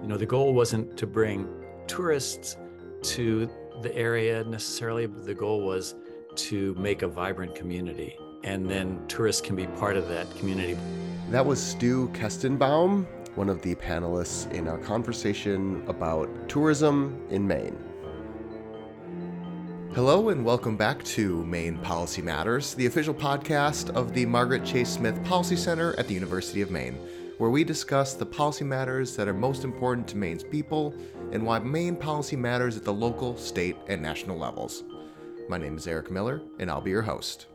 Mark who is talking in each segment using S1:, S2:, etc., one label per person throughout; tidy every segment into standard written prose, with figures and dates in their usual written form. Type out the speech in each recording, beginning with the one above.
S1: The goal wasn't to bring tourists to the area necessarily, but the goal was to make a vibrant community. And then tourists can be part of that community.
S2: That was Stu Kestenbaum, one of the panelists in our conversation about tourism in Maine. Hello and welcome back to Maine Policy Matters, the official podcast of the Margaret Chase Smith Policy Center at the University of Maine, where we discuss the policy matters that are most important to Maine's people and why Maine policy matters at the local, state, and national levels. My name is Eric Miller, and I'll be your host.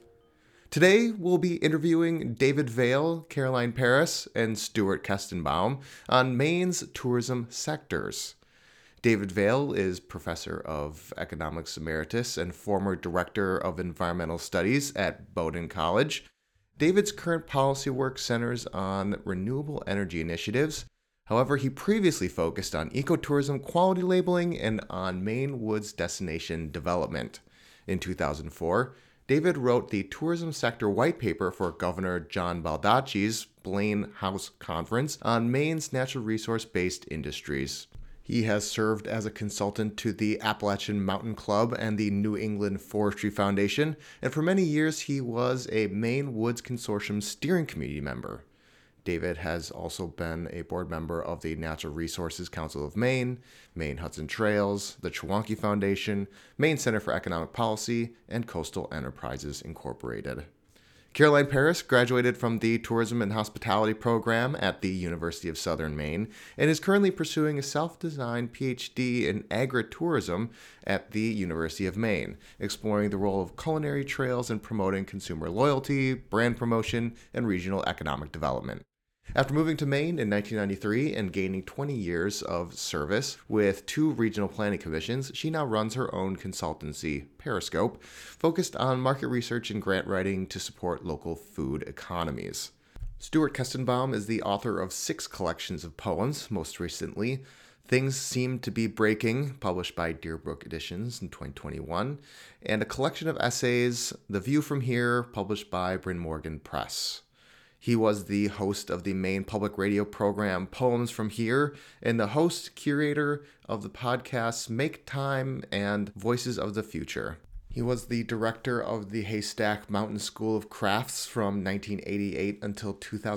S2: Today, we'll be interviewing David Vail, Caroline Paris, and Stuart Kestenbaum on Maine's tourism sectors. David Vail is Professor of Economics Emeritus and former Director of Environmental Studies at Bowdoin College. David's current policy work centers on renewable energy initiatives. However, he previously focused on ecotourism quality labeling and on Maine woods destination development. In 2004, David wrote the tourism sector white paper for Governor John Baldacci's Blaine House Conference on Maine's natural resource-based industries. He has served as a consultant to the Appalachian Mountain Club and the New England Forestry Foundation, and for many years he was a Maine Woods Consortium steering committee member. David has also been a board member of the Natural Resources Council of Maine, Maine Hudson Trails, the Chewonki Foundation, Maine Center for Economic Policy, and Coastal Enterprises Incorporated. Caroline Paris graduated from the Tourism and Hospitality program at the University of Southern Maine and is currently pursuing a self-designed PhD in agritourism at the University of Maine, exploring the role of culinary trails in promoting consumer loyalty, brand promotion, and regional economic development. After moving to Maine in 1993 and gaining 20 years of service with 2 regional planning commissions, she now runs her own consultancy, Periscope, focused on market research and grant writing to support local food economies. Stuart Kestenbaum is the author of 6 collections of poems, most recently Things Seem to Be Breaking, published by Deerbrook Editions in 2021, and a collection of essays, The View from Here, published by Bryn Morgan Press. He was the host of the Maine Public Radio program Poems from Here and the host-curator of the podcasts Make Time and Voices of the Future. He was the director of the Haystack Mountain School of Crafts from 1988 until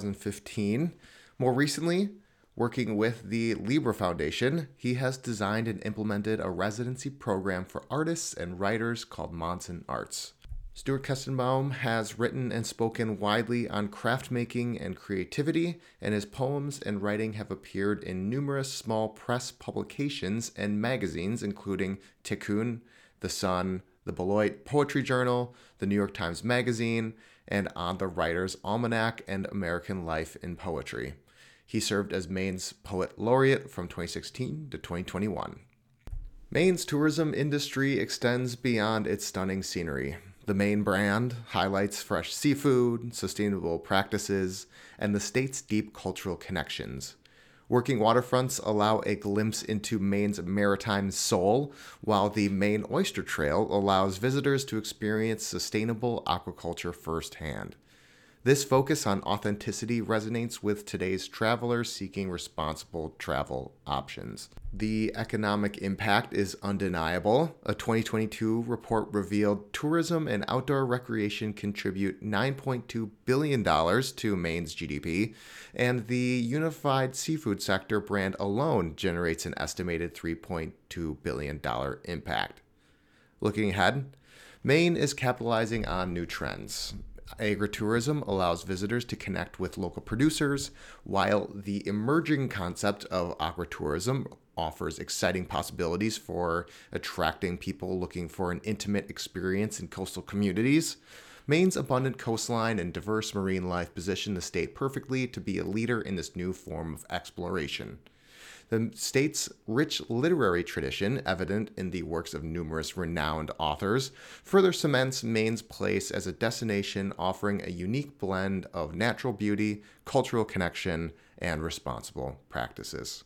S2: 2015. More recently, working with the Libra Foundation, he has designed and implemented a residency program for artists and writers called Monson Arts. Stuart Kestenbaum has written and spoken widely on craft making and creativity, and his poems and writing have appeared in numerous small press publications and magazines, including Tikkun, The Sun, the Beloit Poetry Journal, the New York Times Magazine, and on the Writer's Almanac and American Life in Poetry. He served as Maine's Poet Laureate from 2016 to 2021. Maine's tourism industry extends beyond its stunning scenery. The Maine brand highlights fresh seafood, sustainable practices, and the state's deep cultural connections. Working waterfronts allow a glimpse into Maine's maritime soul, while the Maine Oyster Trail allows visitors to experience sustainable aquaculture firsthand. This focus on authenticity resonates with today's travelers seeking responsible travel options. The economic impact is undeniable. A 2022 report revealed tourism and outdoor recreation contribute $9.2 billion to Maine's GDP, and the unified seafood sector brand alone generates an estimated $3.2 billion impact. Looking ahead, Maine is capitalizing on new trends. Agritourism allows visitors to connect with local producers, while the emerging concept of aquatourism offers exciting possibilities for attracting people looking for an intimate experience in coastal communities. Maine's abundant coastline and diverse marine life position the state perfectly to be a leader in this new form of exploration. The state's rich literary tradition, evident in the works of numerous renowned authors, further cements Maine's place as a destination offering a unique blend of natural beauty, cultural connection, and responsible practices.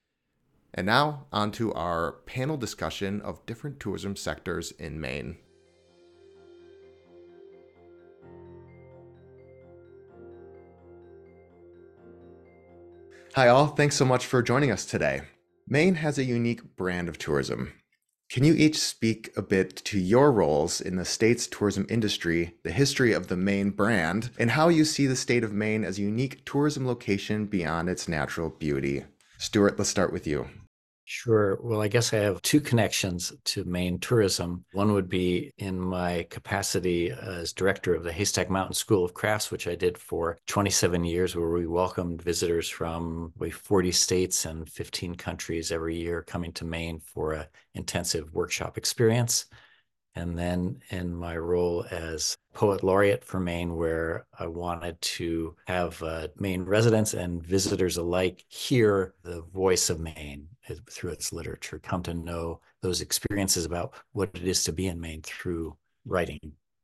S2: And now, on to our panel discussion of different tourism sectors in Maine. Hi, all. Thanks so much for joining us today. Maine has a unique brand of tourism. Can you each speak a bit to your roles in the state's tourism industry, the history of the Maine brand, and how you see the state of Maine as a unique tourism location beyond its natural beauty? Stuart, let's start with you.
S1: Sure. Well, I guess I have two connections to Maine tourism. One would be in my capacity as director of the Haystack Mountain School of Crafts, which I did for 27 years, where we welcomed visitors from 40 states and 15 countries every year coming to Maine for an intensive workshop experience. And then in my role as poet laureate for Maine, where I wanted to have Maine residents and visitors alike hear the voice of Maine through its literature, come to know those experiences about what it is to be in Maine through writing.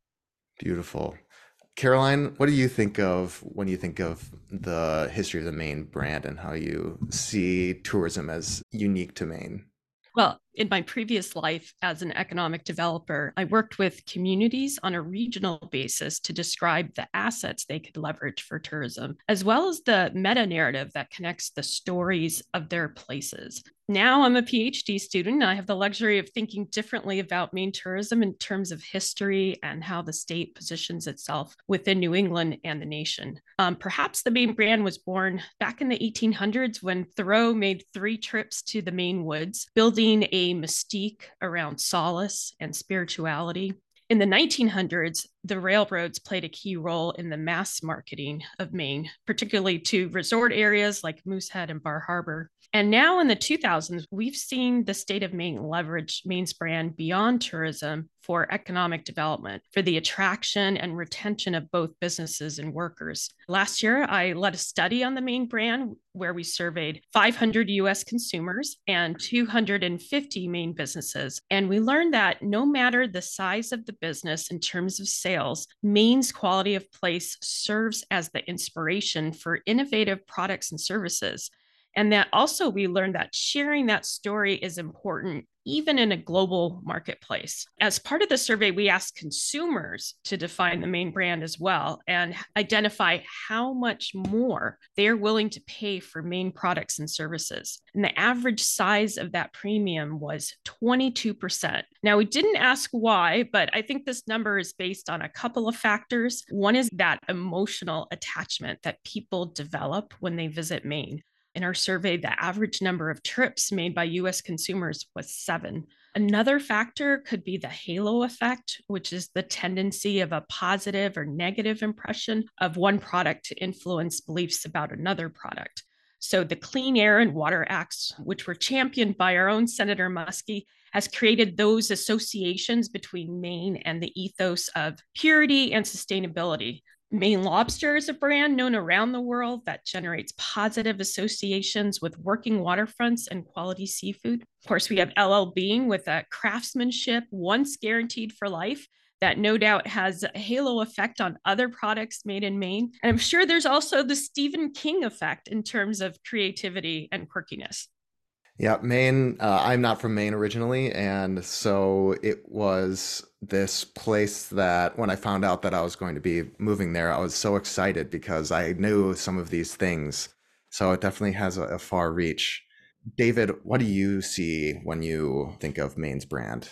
S2: Beautiful. Caroline, what do you think of when you think of the history of the Maine brand and how you see tourism as unique to Maine?
S3: Well, in my previous life as an economic developer, I worked with communities on a regional basis to describe the assets they could leverage for tourism, as well as the meta narrative that connects the stories of their places. Now I'm a PhD student. I have the luxury of thinking differently about Maine tourism in terms of history and how the state positions itself within New England and the nation. Perhaps the Maine brand was born back in the 1800s when Thoreau made 3 trips to the Maine woods, building a mystique around solace and spirituality. In the 1900s, the railroads played a key role in the mass marketing of Maine, particularly to resort areas like Moosehead and Bar Harbor. And now in the 2000s, we've seen the state of Maine leverage Maine's brand beyond tourism for economic development, for the attraction and retention of both businesses and workers. Last year, I led a study on the Maine brand where we surveyed 500 US consumers and 250 Maine businesses. And we learned that no matter the size of the business in terms of sales, Maine's quality of place serves as the inspiration for innovative products and services. And that also we learned that sharing that story is important even in a global marketplace. As part of the survey, we asked consumers to define the Maine brand as well and identify how much more they're willing to pay for Maine products and services. And the average size of that premium was 22%. Now, we didn't ask why, but I think this number is based on a couple of factors. One is that emotional attachment that people develop when they visit Maine. In our survey, the average number of trips made by US consumers was 7. Another factor could be the halo effect, which is the tendency of a positive or negative impression of one product to influence beliefs about another product. So the Clean Air and Water Acts, which were championed by our own Senator Muskie, has created those associations between Maine and the ethos of purity and sustainability. Maine Lobster is a brand known around the world that generates positive associations with working waterfronts and quality seafood. Of course, we have LL Bean with a craftsmanship once guaranteed for life that no doubt has a halo effect on other products made in Maine. And I'm sure there's also the Stephen King effect in terms of creativity and quirkiness.
S2: Yeah, Maine. I'm not from Maine originally, and so it was this place that when I found out that I was going to be moving there, I was so excited because I knew some of these things. So it definitely has a far reach. David, what do you see when you think of Maine's brand?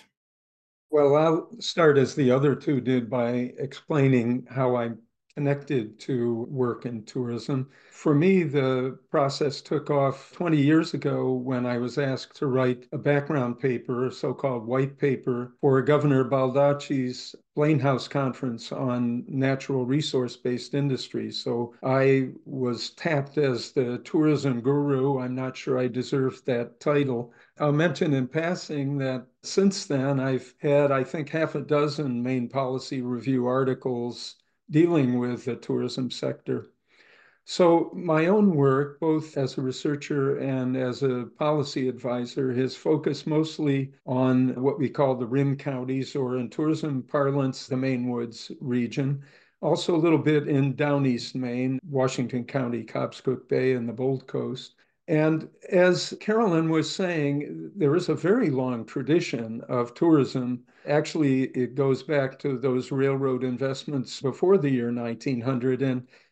S4: Well, I'll start as the other two did by explaining how I'm connected to work in tourism. For me, the process took off 20 years ago when I was asked to write a background paper, a so-called white paper, for Governor Baldacci's Blaine House Conference on natural resource-based industries. So I was tapped as the tourism guru. I'm not sure I deserved that title. I'll mention in passing that since then, I've had, I think, half a dozen Maine Policy Review articles dealing with the tourism sector. So my own work, both as a researcher and as a policy advisor, has focused mostly on what we call the rim counties, or in tourism parlance, the Maine Woods region. Also a little bit in down east Maine, Washington County, Cobscook Bay, and the Bold Coast. And as Carolyn was saying, there is a very long tradition of tourism. Actually, it goes back to those railroad investments before the year 1900. And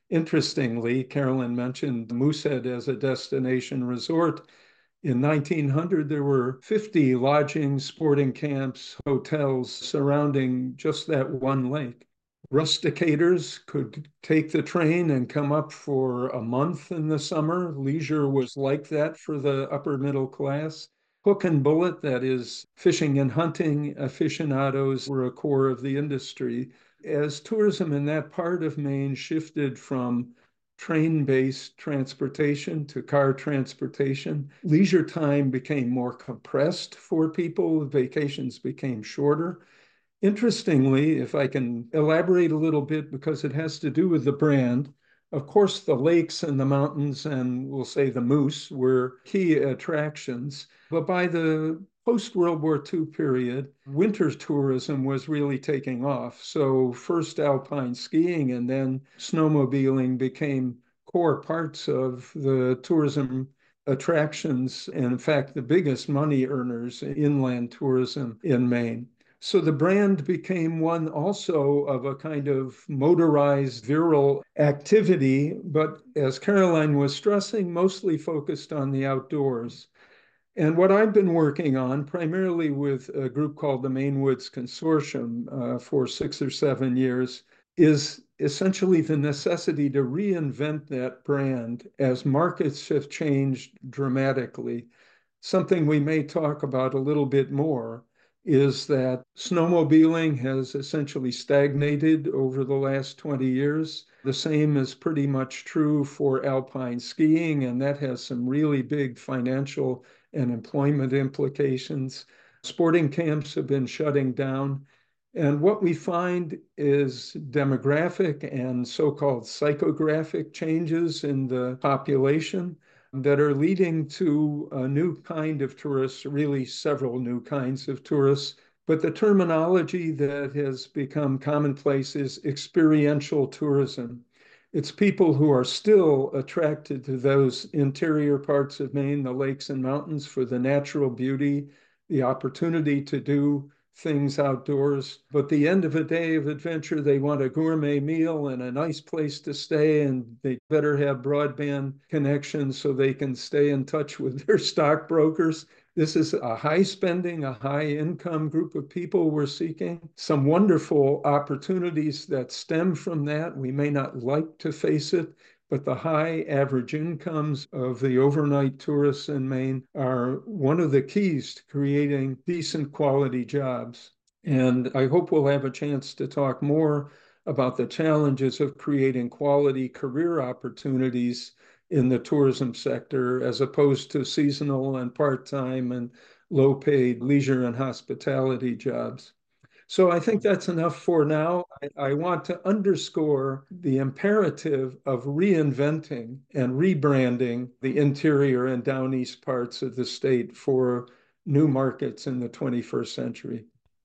S4: Interestingly, Carolyn mentioned Moosehead as a destination resort. In 1900, there were 50 lodging, sporting camps, hotels surrounding just that one lake. Rusticators could take the train and come up for a month in the summer. Leisure was like that for the upper middle class. Hook and bullet, that is, fishing and hunting aficionados, were a core of the industry. As tourism in that part of Maine shifted from train-based transportation to car transportation, leisure time became more compressed for people, vacations became shorter. Interestingly, if I can elaborate a little bit, because it has to do with the brand, of course, the lakes and the mountains and we'll say the moose were key attractions. But by the post-World War II period, winter tourism was really taking off. So first alpine skiing and then snowmobiling became core parts of the tourism attractions, and in fact, the biggest money earners in inland tourism in Maine. So the brand became one also of a kind of motorized virile activity, but as Caroline was stressing, mostly focused on the outdoors. And what I've been working on, primarily with a group called the Maine Woods Consortium for 6 or 7 years, is essentially the necessity to reinvent that brand as markets have changed dramatically. Something we may talk about a little bit more is that snowmobiling has essentially stagnated over the last 20 years. The same is pretty much true for alpine skiing, and that has some really big financial and employment implications. Sporting camps have been shutting down. And what we find is demographic and so-called psychographic changes in the population that are leading to a new kind of tourists, really several new kinds of tourists. But the terminology that has become commonplace is experiential tourism. It's people who are still attracted to those interior parts of Maine, the lakes and mountains, for the natural beauty, the opportunity to do things outdoors. But the end of a day of adventure, they want a gourmet meal and a nice place to stay, and they better have broadband connections so they can stay in touch with their stockbrokers. This is a high spending, a high income group of people we're seeking. Some wonderful opportunities that stem from that. We may not like to face it, but the high average incomes of the overnight tourists in Maine are one of the keys to creating decent quality jobs. And I hope we'll have a chance to talk more about the challenges of creating quality career opportunities in the tourism sector as opposed to seasonal and part-time and low-paid leisure and hospitality jobs. So I think that's enough for now. I want to underscore the imperative of reinventing and rebranding the interior and down east parts of the state for new markets in the 21st century.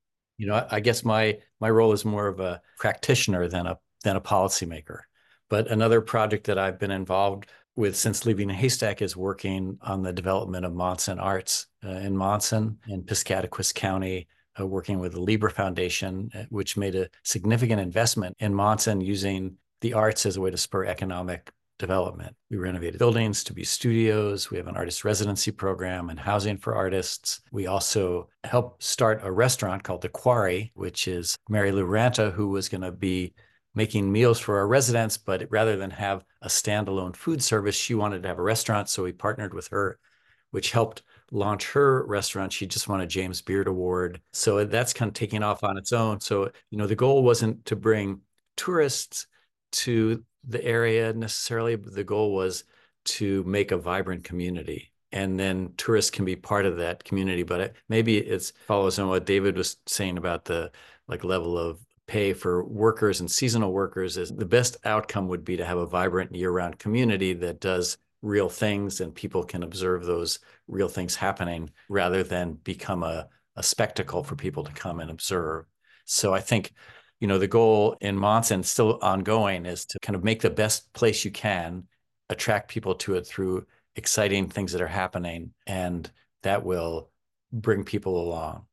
S1: I guess my role is more of a practitioner than a policymaker. But another project that I've been involved with since leaving Haystack is working on the development of Monson Arts in Monson in Piscataquis County, working with the Lieber Foundation, which made a significant investment in Monson using the arts as a way to spur economic development. We renovated buildings to be studios. We have an artist residency program and housing for artists. We also helped start a restaurant called The Quarry, which is Mary Lou Ranta, who was going to be making meals for our residents, but rather than have a standalone food service, she wanted to have a restaurant. So we partnered with her, which helped launch her restaurant. She just won a James Beard Award. So that's kind of taking off on its own. So, the goal wasn't to bring tourists to the area necessarily, but the goal was to make a vibrant community. And then tourists can be part of that community. But maybe it follows on what David was saying about the level of pay for workers and seasonal workers. Is the best outcome would be to have a vibrant year-round community that does real things and people can observe those real things happening rather than become a spectacle for people to come and observe. So I think, the goal in Monson, still ongoing, is to kind of make the best place you can, attract people to it through exciting things that are happening, and that will bring people along.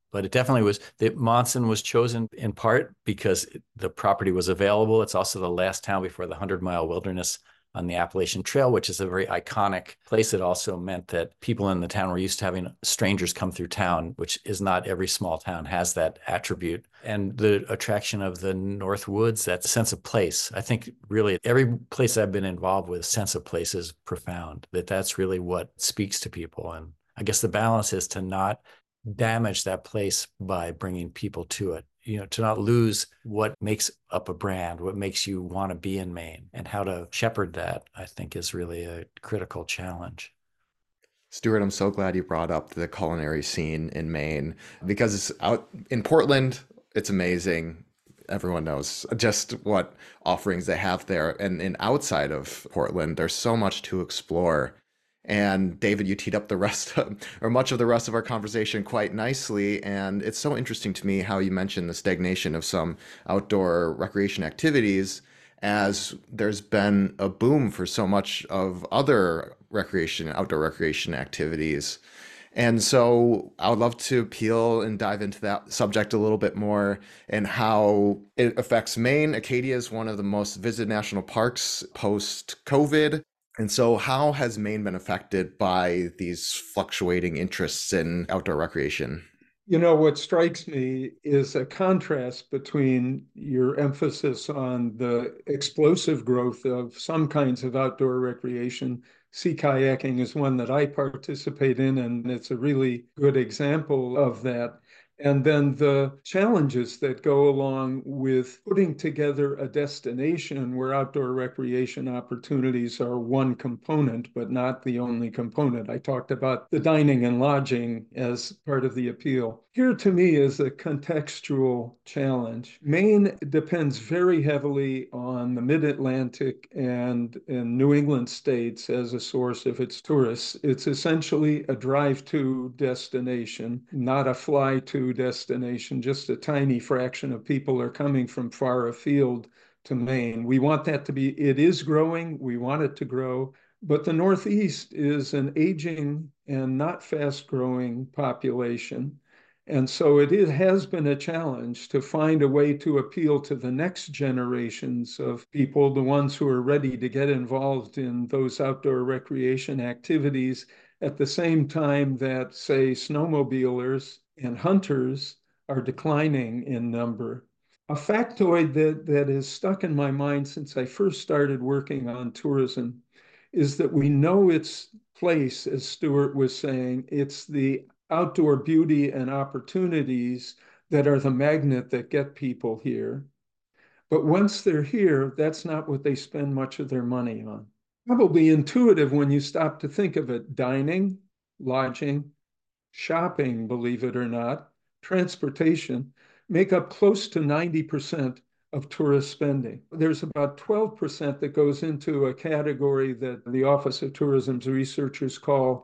S1: But it definitely was, the Monson was chosen in part because the property was available. It's also the last town before the 100-mile wilderness on the Appalachian Trail, which is a very iconic place. It also meant that people in the town were used to having strangers come through town, which is not every small town has that attribute. And the attraction of the North Woods, that sense of place. I think really every place I've been involved with, sense of place is profound, that's really what speaks to people. And I guess the balance is to not damage that place by bringing people to it, to not lose what makes up a brand, what makes you want to be in Maine, and how to shepherd that, I think, is really a critical challenge.
S2: Stuart, I'm so glad you brought up the culinary scene in Maine, because it's out in Portland. It's amazing. Everyone knows just what offerings they have there. And outside of Portland, there's so much to explore. And David, you teed up the rest of, or much of the rest of our conversation quite nicely. And it's so interesting to me how you mentioned the stagnation of some outdoor recreation activities, as there's been a boom for so much of other outdoor recreation activities. And so I would love to peel and dive into that subject a little bit more and how it affects Maine. Acadia is one of the most visited national parks post-COVID. And so how has Maine been affected by these fluctuating interests in outdoor recreation?
S4: What strikes me is a contrast between your emphasis on the explosive growth of some kinds of outdoor recreation. Sea kayaking is one that I participate in, and it's a really good example of that. And then the challenges that go along with putting together a destination where outdoor recreation opportunities are one component, but not the only component. I talked about the dining and lodging as part of the appeal. Here, to me, is a contextual challenge. Maine depends very heavily on the mid-Atlantic and New England states as a source of its tourists. It's essentially a drive-to destination, not a fly-to destination. Just a tiny fraction of people are coming from far afield to Maine. We want that to be, it is growing. We want it to grow. But the Northeast is an aging and not fast-growing population. And so it has been a challenge to find a way to appeal to the next generations of people, the ones who are ready to get involved in those outdoor recreation activities at the same time that, say, snowmobilers and hunters are declining in number. A factoid that is stuck in my mind since I first started working on tourism is that we know its place, as Stuart was saying. It's the outdoor beauty and opportunities that are the magnet that get people here. But once they're here, that's not what they spend much of their money on. Probably intuitive when you stop to think of it. Dining, lodging, shopping, believe it or not, transportation make up close to 90% of tourist spending. There's about 12% that goes into a category that the Office of Tourism's researchers call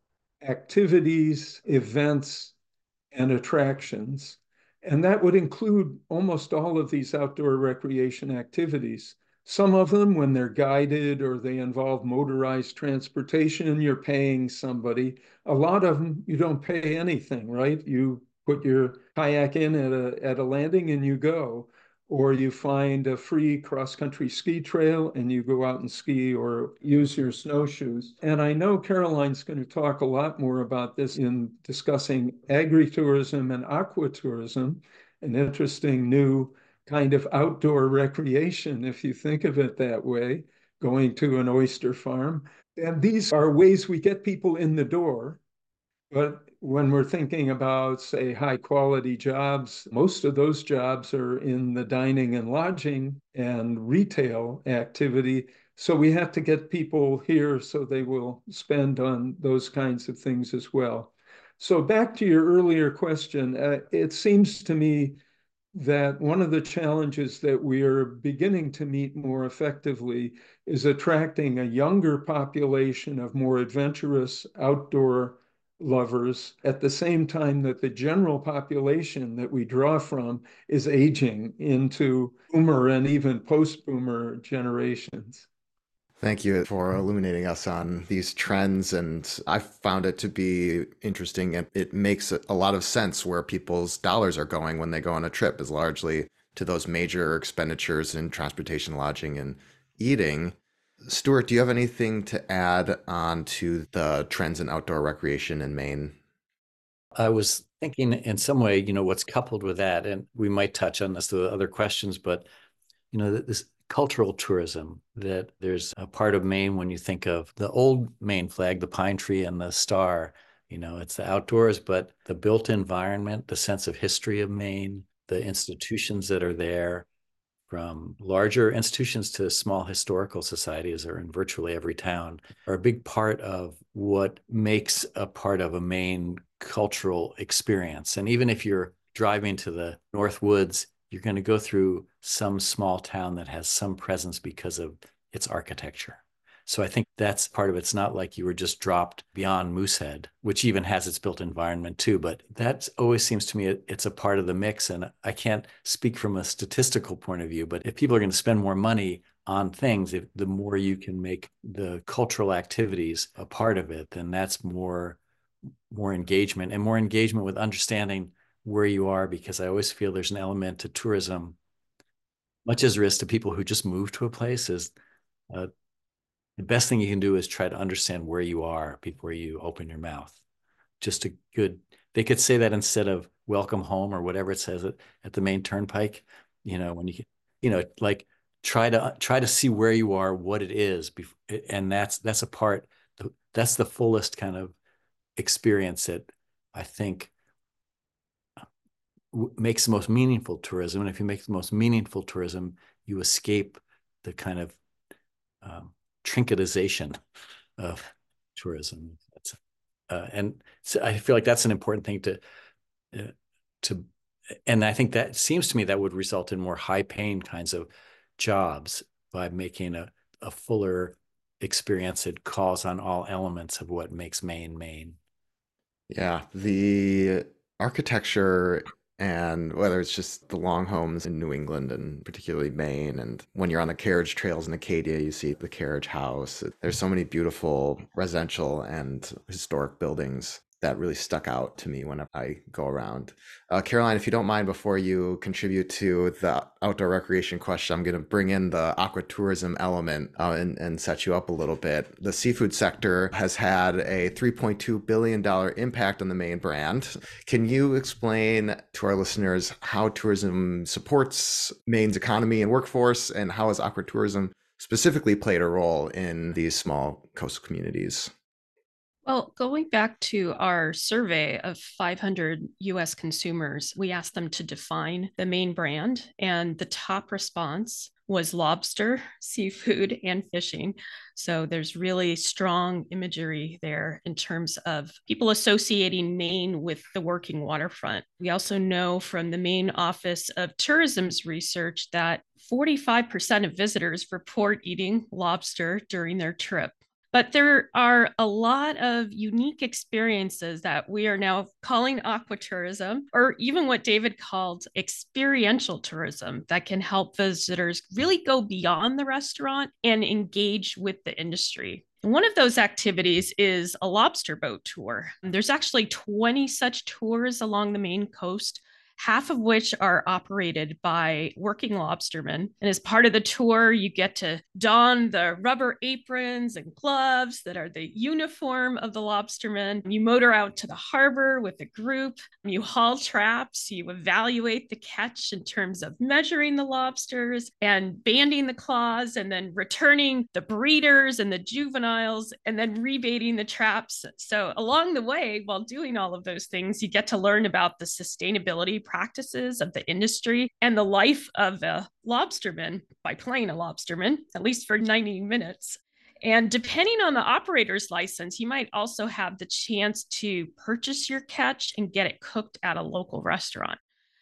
S4: activities, events, and attractions. And that would include almost all of these outdoor recreation activities. Some of them, when they're guided or they involve motorized transportation, you're paying somebody. A lot of them, you don't pay anything, right? You put your kayak in at a landing and you go. Or you find a free cross-country ski trail and you go out and ski or use your snowshoes. And I know Caroline's going to talk a lot more about this in discussing agritourism and aquatourism, an interesting new kind of outdoor recreation, if you think of it that way, going to an oyster farm. And these are ways we get people in the door. But when we're thinking about, say, high quality jobs, most of those jobs are in the dining and lodging and retail activity. So we have to get people here so they will spend on those kinds of things as well. So back to your earlier question, it seems to me that one of the challenges that we are beginning to meet more effectively is attracting a younger population of more adventurous outdoor lovers at the same time that the general population that we draw from is aging into boomer and even post-boomer generations.
S2: Thank you for illuminating us on these trends. And I found it to be interesting. And it makes a lot of sense where people's dollars are going when they go on a trip, is largely to those major expenditures in transportation, lodging, and eating. Stuart, do you have anything to add on to the trends in outdoor recreation in Maine?
S1: I was thinking in some way, what's coupled with that, and we might touch on this with other questions, but this cultural tourism, that there's a part of Maine when you think of the old Maine flag, the pine tree and the star, it's the outdoors, but the built environment, the sense of history of Maine, the institutions that are there, from larger institutions to small historical societies are in virtually every town, are a big part of what makes a part of a Maine cultural experience. And even if you're driving to the North Woods, you're going to go through some small town that has some presence because of its architecture. So I think that's part of it. It's not like you were just dropped beyond Moosehead, which even has its built environment too. But that always seems to me it's a part of the mix. And I can't speak from a statistical point of view, but if people are going to spend more money on things, the more you can make the cultural activities a part of it, then that's more engagement, and more engagement with understanding where you are, because I always feel there's an element to tourism, much as there is to people who just move to a place, is the best thing you can do is try to understand where you are before you open your mouth. They could say that instead of welcome home or whatever it says at the Maine Turnpike, when like try to see where you are, what it is. And that's that's the fullest kind of experience that I think makes the most meaningful tourism. And if you make the most meaningful tourism, you escape the kind of trinketization of tourism. And so I feel like that's an important thing and I think that seems to me that would result in more high paying kinds of jobs by making a fuller experience that calls on all elements of what makes Maine Maine.
S2: Yeah, the architecture, and whether it's just the long homes in New England and particularly Maine, and when you're on the carriage trails in Acadia, you see the carriage house. There's so many beautiful residential and historic buildings that really stuck out to me when I go around. Caroline, if you don't mind, before you contribute to the outdoor recreation question, I'm going to bring in the aquatourism element and set you up a little bit. The seafood sector has had a $3.2 billion impact on the Maine brand. Can you explain to our listeners how tourism supports Maine's economy and workforce, and how has aquatourism specifically played a role in these small coastal communities?
S3: Well, going back to our survey of 500 US consumers, we asked them to define the Maine brand, and the top response was lobster, seafood, and fishing. So there's really strong imagery there in terms of people associating Maine with the working waterfront. We also know from the Maine Office of Tourism's research that 45% of visitors report eating lobster during their trip. But there are a lot of unique experiences that we are now calling aquatourism, or even what David called experiential tourism, that can help visitors really go beyond the restaurant and engage with the industry. One of those activities is a lobster boat tour. There's actually 20 such tours along the Maine coast, half of which are operated by working lobstermen. And as part of the tour, you get to don the rubber aprons and gloves that are the uniform of the lobstermen. You motor out to the harbor with a group. You haul traps. You evaluate the catch in terms of measuring the lobsters and banding the claws, and then returning the breeders and the juveniles, and then rebaiting the traps. So along the way, while doing all of those things, you get to learn about the sustainability practices of the industry and the life of a lobsterman by playing a lobsterman, at least for 90 minutes. And depending on the operator's license, you might also have the chance to purchase your catch and get it cooked at a local restaurant.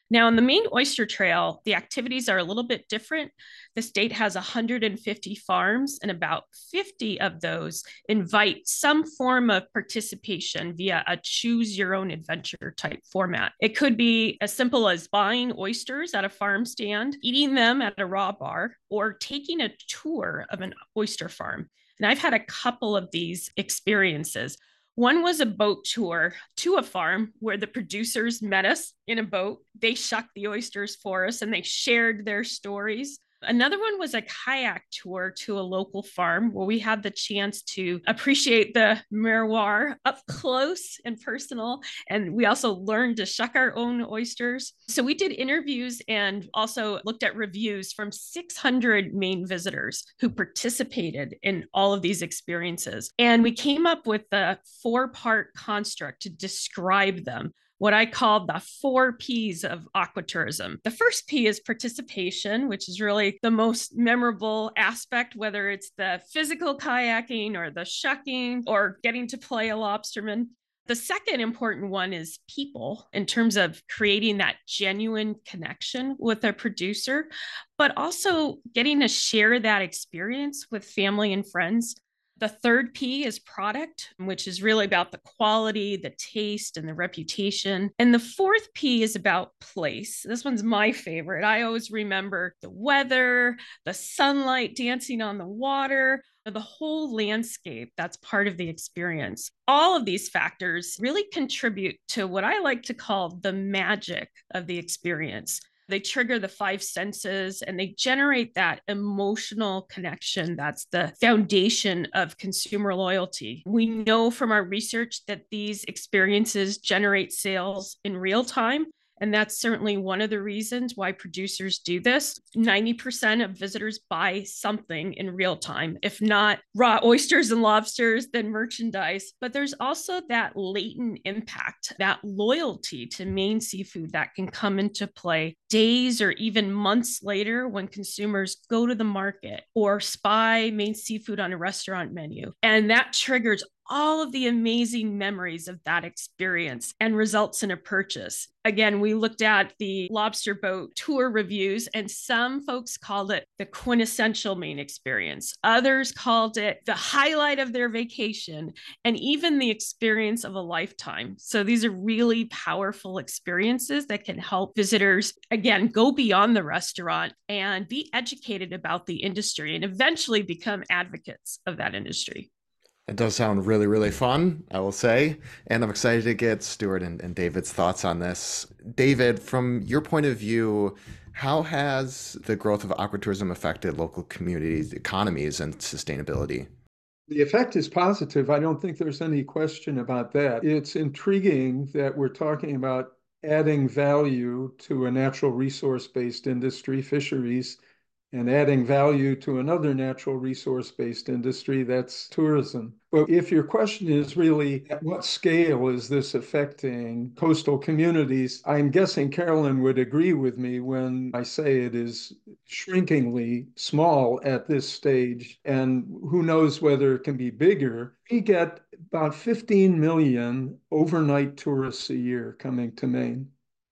S3: Now, on the Maine Oyster Trail, the activities are a little bit different. The state has 150 farms, and about 50 of those invite some form of participation via a choose your own adventure type format. It could be as simple as buying oysters at a farm stand, eating them at a raw bar, or taking a tour of an oyster farm. And I've had a couple of these experiences. One was a boat tour to a farm where the producers met us in a boat. They shucked the oysters for us and they shared their stories. Another one was a kayak tour to a local farm where we had the chance to appreciate the merroir up close and personal. And we also learned to shuck our own oysters. So we did interviews and also looked at reviews from 600 Maine visitors who participated in all of these experiences. And we came up with a 4-part construct to describe them, what I called the 4 P's of aquatourism. The first P is participation, which is really the most memorable aspect, whether it's the physical kayaking or the shucking or getting to play a lobsterman. The second important one is people, in terms of creating that genuine connection with a producer, but also getting to share that experience with family and friends. The third P is product, which is really about the quality, the taste, and the reputation. And the fourth P is about place. This one's my favorite. I always remember the weather, the sunlight dancing on the water, the whole landscape that's part of the experience. All of these factors really contribute to what I like to call the magic of the experience. They trigger the 5 senses and they generate that emotional connection that's the foundation of consumer loyalty. We know from our research that these experiences generate sales in real time. And that's certainly one of the reasons why producers do this. 90% of visitors buy something in real time, if not raw oysters and lobsters, then merchandise. But there's also that latent impact, that loyalty to Maine seafood that can come into play days or even months later when consumers go to the market or spy Maine seafood on a restaurant menu. And that triggers all of the amazing memories of that experience and results in a purchase. Again, we looked at the lobster boat tour reviews, and some folks called it the quintessential Maine experience. Others called it the highlight of their vacation, and even the experience of a lifetime. So these are really powerful experiences that can help visitors, again, go beyond the restaurant and be educated about the industry and eventually become advocates of that industry.
S2: It does sound really, really fun, I will say. And I'm excited to get Stuart and David's thoughts on this. David, from your point of view, how has the growth of aquatourism affected local communities, economies, and sustainability?
S4: The effect is positive. I don't think there's any question about that. It's intriguing that we're talking about adding value to a natural resource-based industry, fisheries, and adding value to another natural resource-based industry, that's tourism. But if your question is really, at what scale is this affecting coastal communities, I'm guessing Carolyn would agree with me when I say it is shrinkingly small at this stage, and who knows whether it can be bigger. We get about 15 million overnight tourists a year coming to Maine.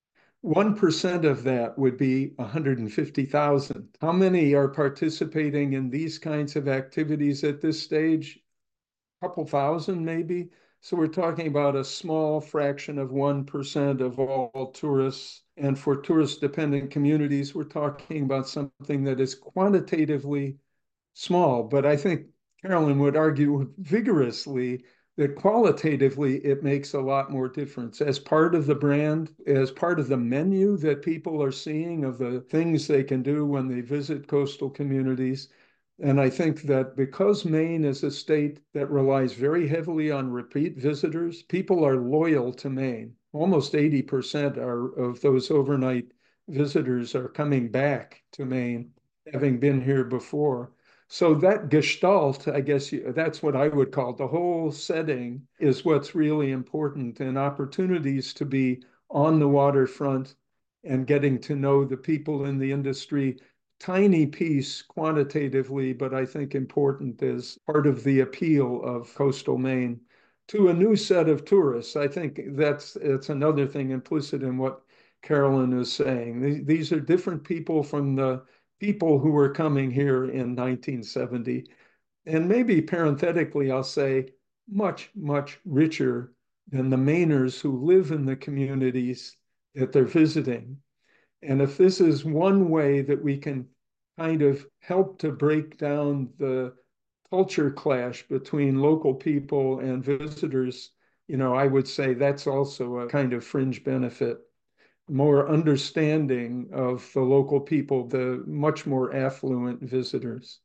S4: 1% of that would be 150,000. How many are participating in these kinds of activities at this stage? A couple thousand, maybe. So we're talking about a small fraction of 1% of all tourists. And for tourist-dependent communities, we're talking about something that is quantitatively small. But I think Carolyn would argue vigorously that qualitatively it makes a lot more difference as part of the brand, as part of the menu that people are seeing of the things they can do when they visit coastal communities. And I think that because Maine is a state that relies very heavily on repeat visitors, people are loyal to Maine. Almost 80% of those overnight visitors are coming back to Maine, having been here before. So that gestalt, I guess that's what I would call the whole setting, is what's really important, and opportunities to be on the waterfront and getting to know the people in the industry. Tiny piece quantitatively, but I think important as part of the appeal of coastal Maine to a new set of tourists. I think that's another thing implicit in what Carolyn is saying. These are different people from the people who were coming here in 1970. And maybe parenthetically, I'll say much, much richer than the Mainers who live in the communities that they're visiting. And if this is one way that we can kind of help to break down the culture clash between local people and visitors, I would say that's also a kind of fringe benefit. More understanding of the local people, the much more affluent visitors.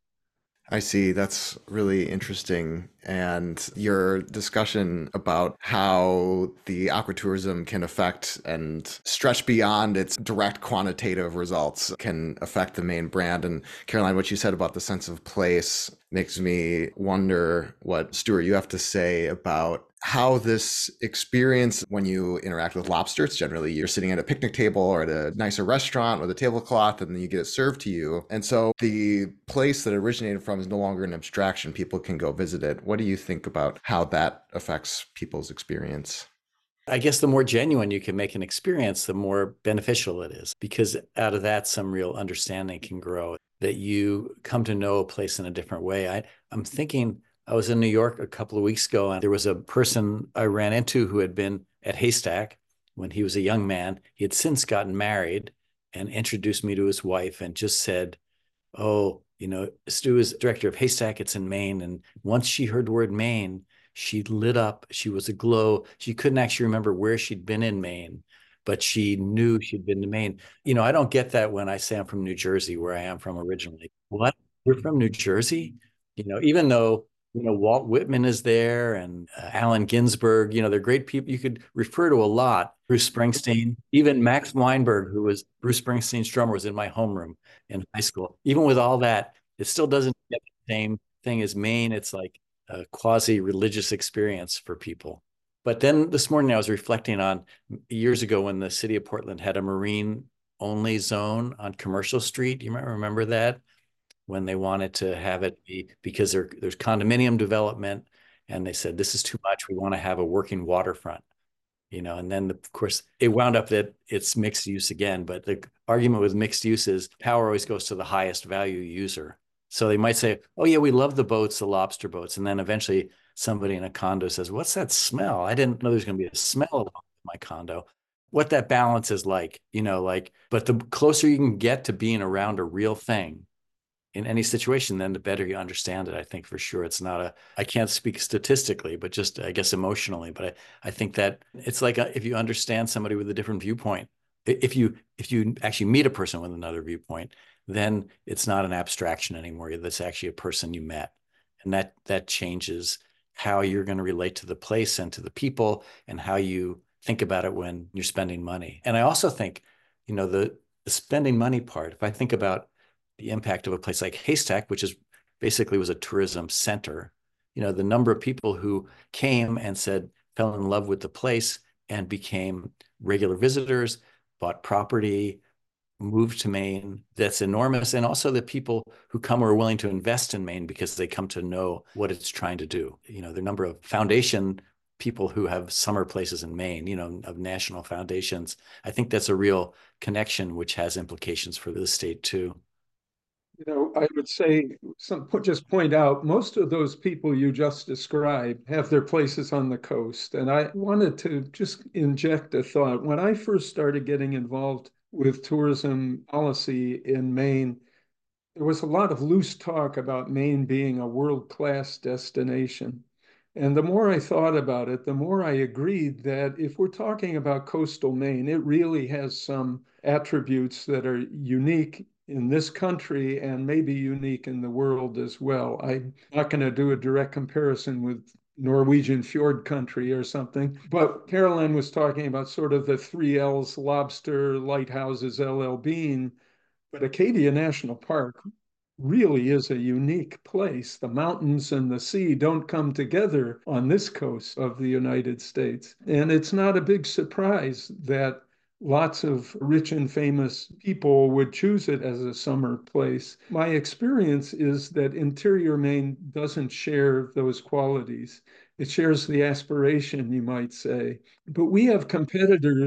S2: I see. That's really interesting. And your discussion about how the aquatourism can affect and stretch beyond its direct quantitative results can affect the Maine brand. And Caroline, what you said about the sense of place makes me wonder what, Stuart, you have to say about how this experience, when you interact with lobster, it's generally you're sitting at a picnic table or at a nicer restaurant with a tablecloth, and then you get it served to you. And so the place that it originated from is no longer an abstraction. People can go visit it. What do you think about how that affects people's experience?
S1: I guess the more genuine you can make an experience, the more beneficial it is, because out of that, some real understanding can grow, that you come to know a place in a different way. I'm thinking, I was in New York a couple of weeks ago, and there was a person I ran into who had been at Haystack when he was a young man. He had since gotten married and introduced me to his wife and just said, oh, Stu is director of Haystack. It's in Maine. And once she heard the word Maine, she lit up. She was aglow. She couldn't actually remember where she'd been in Maine, but she knew she'd been to Maine. I don't get that when I say I'm from New Jersey, where I am from originally. What? You're from New Jersey? Even though Walt Whitman is there and Allen Ginsberg, they're great people. You could refer to a lot. Bruce Springsteen, even Max Weinberg, who was Bruce Springsteen's drummer, was in my homeroom in high school. Even with all that, it still doesn't get the same thing as Maine. It's like a quasi-religious experience for people. But then this morning I was reflecting on years ago when the city of Portland had a marine-only zone on Commercial Street. You might remember that, when they wanted to have it be, because there's condominium development, and they said, this is too much. We want to have a working waterfront, and then of course it wound up that it's mixed use again. But the argument with mixed use is power always goes to the highest value user. So they might say, oh yeah, we love the boats, the lobster boats. And then eventually somebody in a condo says, what's that smell? I didn't know there's going to be a smell in my condo. What that balance is like, but the closer you can get to being around a real thing in any situation, then the better you understand it. I think for sure it's not I can't speak statistically, but just I guess emotionally. But I think that it's like if you understand somebody with a different viewpoint, if you actually meet a person with another viewpoint, then it's not an abstraction anymore. That's actually a person you met. And that changes how you're going to relate to the place and to the people and how you think about it when you're spending money. And I also think, the spending money part, if I think about the impact of a place like Haystack, which is basically was a tourism center, the number of people who came and fell in love with the place and became regular visitors, bought property, moved to Maine, that's enormous. And also the people who come are willing to invest in Maine because they come to know what it's trying to do. The number of foundation people who have summer places in Maine, of national foundations. I think that's a real connection, which has implications for the state too.
S4: I would say, just point out, most of those people you just described have their places on the coast. And I wanted to just inject a thought. When I first started getting involved with tourism policy in Maine, there was a lot of loose talk about Maine being a world-class destination. And the more I thought about it, the more I agreed that if we're talking about coastal Maine, it really has some attributes that are unique in this country and maybe unique in the world as well. I'm not going to do a direct comparison with Norwegian fjord country or something, but Caroline was talking about sort of the three L's: lobster, lighthouses, LL Bean. But Acadia National Park really is a unique place. The mountains and the sea don't come together on this coast of the United States. And it's not a big surprise that lots of rich and famous people would choose it as a summer place. My experience is that interior Maine doesn't share those qualities. It shares the aspiration, you might say. But we have competitors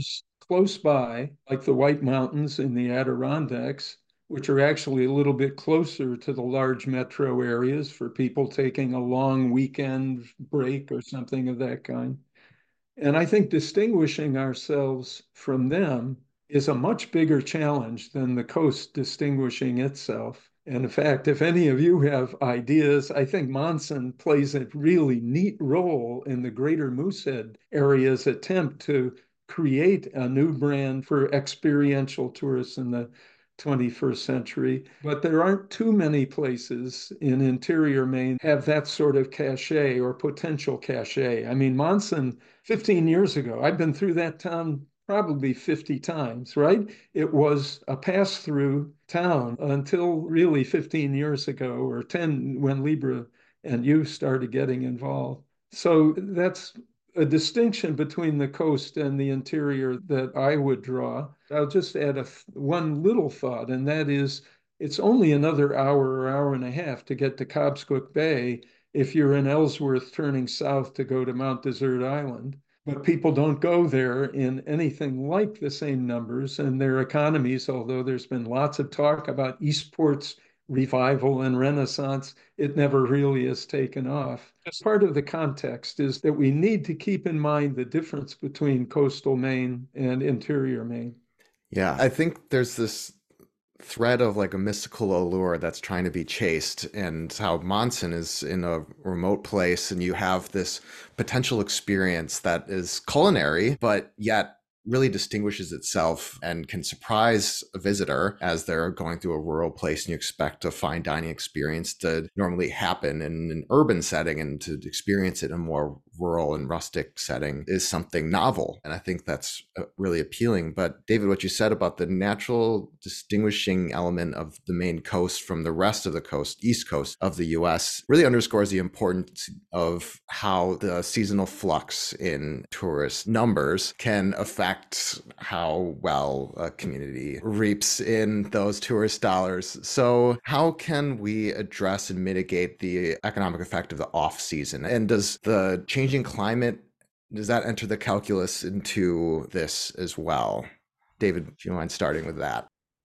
S4: close by, like the White Mountains in the Adirondacks, which are actually a little bit closer to the large metro areas for people taking a long weekend break or something of that kind. And I think distinguishing ourselves from them is a much bigger challenge than the coast distinguishing itself. And in fact, if any of you have ideas, I think Monson plays a really neat role in the greater Moosehead area's attempt to create a new brand for experiential tourists in the 21st century. But there aren't too many places in interior Maine have that sort of cachet or potential cachet. I mean, Monson 15 years ago, I've been through that town probably 50 times, right? It was a pass-through town until really 15 years ago or 10 when Libra and you started getting involved. So that's a distinction between the coast and the interior that I would draw. I'll just add one little thought, and that is it's only another hour or hour and a half to get to Cobscook Bay if you're in Ellsworth turning south to go to Mount Desert Island. But people don't go there in anything like the same numbers, and their economies, although there's been lots of talk about Eastport's revival and renaissance, it never really has taken off. Part of the context is that we need to keep in mind the difference between coastal Maine and interior Maine.
S2: Yeah, I think there's this thread of like a mystical allure that's trying to be chased, and how Monson is in a remote place and you have this potential experience that is culinary, but yet really distinguishes itself and can surprise a visitor as they're going through a rural place and you expect a fine dining experience to normally happen in an urban setting, and to experience it in a more rural and rustic setting is something novel. And I think that's really appealing. But David, what you said about the natural distinguishing element of the Maine coast from the rest of the coast, East Coast of the US, really underscores the importance of how the seasonal flux in tourist numbers can affect how well a community reaps in those tourist dollars. So how can we address and mitigate the economic effect of the off season? And does the changing climate, does that enter the calculus into this as well? David, if you mind starting with that.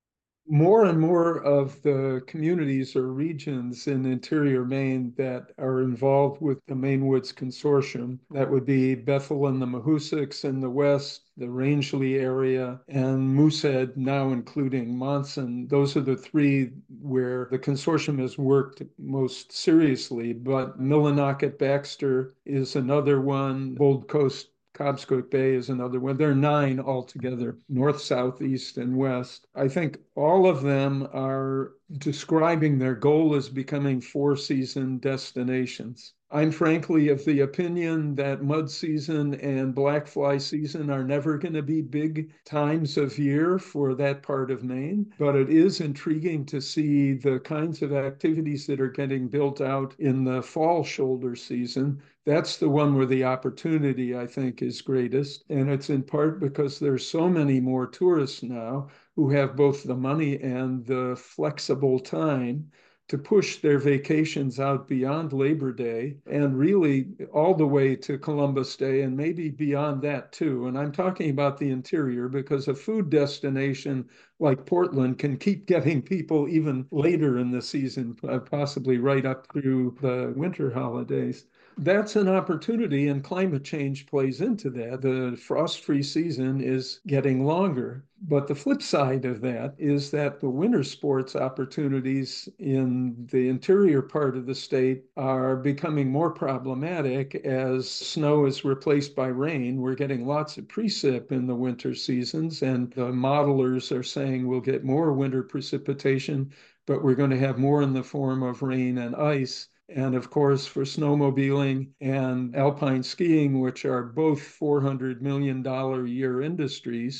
S4: More and more of the communities or regions in interior Maine that are involved with the Maine Woods Consortium, that would be Bethel and the Mahoosucs in the west, the Rangeley area, and Moosehead, now including Monson. Those are the three where the consortium has worked most seriously, but Millinocket Baxter is another one, Bold Coast Cobscook Bay is another one. There are 9 altogether, north, south, east, and west. I think all of them are describing their goal as becoming 4-season destinations. I'm frankly of the opinion that mud season and black fly season are never going to be big times of year for that part of Maine, but it is intriguing to see the kinds of activities that are getting built out in the fall shoulder season. That's the one where the opportunity, I think, is greatest. And it's in part because there's so many more tourists now who have both the money and the flexible time to push their vacations out beyond Labor Day and really all the way to Columbus Day and maybe beyond that too. And I'm talking about the interior because a food destination like Portland can keep getting people even later in the season, possibly right up through the winter holidays. That's an opportunity, and climate change plays into that. The frost-free season is getting longer. But the flip side of that is that the winter sports opportunities in the interior part of the state are becoming more problematic as snow is replaced by rain. We're getting lots of precip in the winter seasons, and the modelers are saying we'll get more winter precipitation, but we're going to have more in the form of rain and ice. And of course, for snowmobiling and alpine skiing, which are both $400 million a year industries,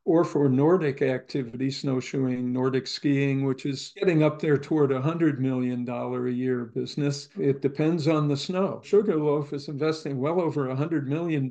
S4: or for Nordic activity, snowshoeing, Nordic skiing, which is getting up there toward $100 million a year business. It depends on the snow. Sugarloaf is investing well over $100 million